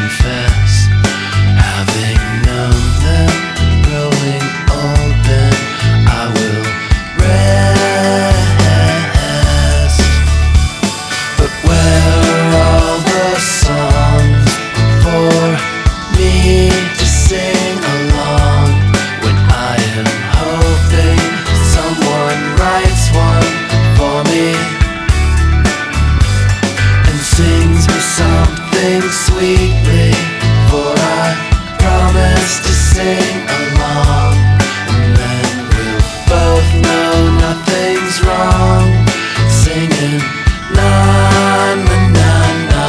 confess, having known them growing open, I will rest. But where are all the songs for me to sing along when I am hoping someone writes one for me and sings me something sweetly, for I promise to sing along, and then we'll both know nothing's wrong, singing na na na na.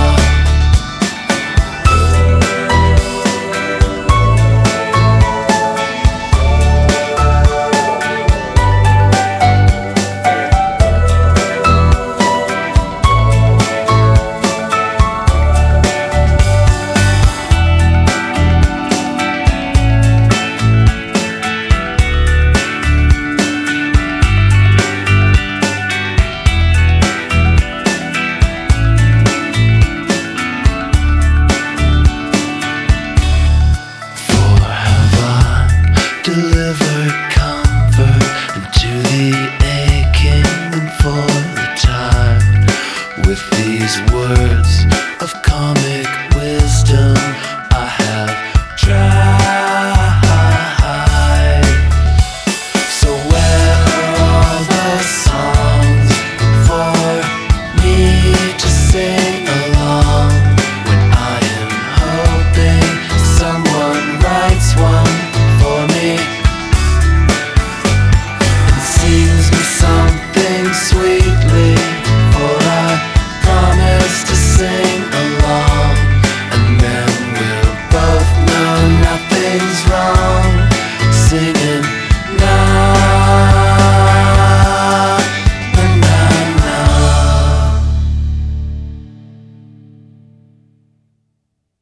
Delivered comfort into the aching and for the tired with these words of comic wisdom.